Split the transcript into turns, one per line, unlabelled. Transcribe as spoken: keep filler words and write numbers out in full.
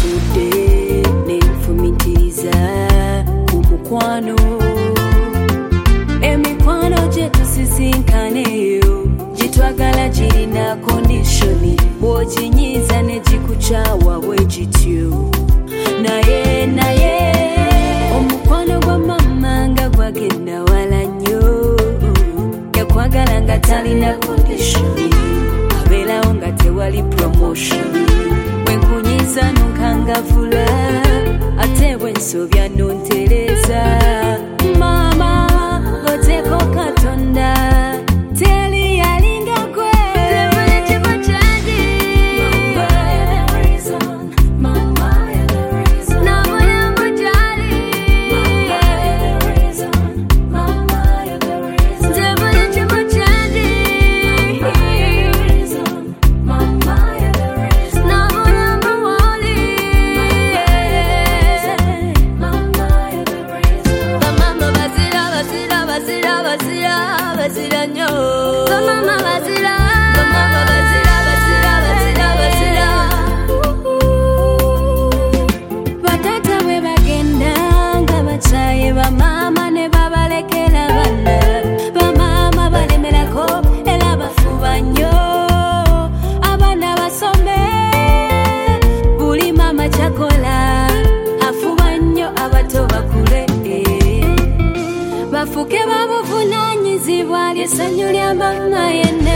Nkude nenfumitiza kumukwano emikwano jetu sisinkaneyo jitwagala jirina kondishoni bwojinyiza nejikuchawa bwejityo naye naye omukwano gwa mama nga gwagenda wala nnyo yakwagala nga talina kondishoni abeerawo nga tewali promotion wenkunyiza nonkangavula ate bwensobya nontereza mama ngoteko katonda teli yalinga gwe Bazira nyo mama bazira mama bazira bazira bazira bazira batata we bagenda nga bachaye ba mama ne babalekera bana ba mama balemerako era bafuba nnyo abana basome buli mama chakola afuba nnyo abato bakule bafuke babuvunanyizibwa lyesanyu lya mama yena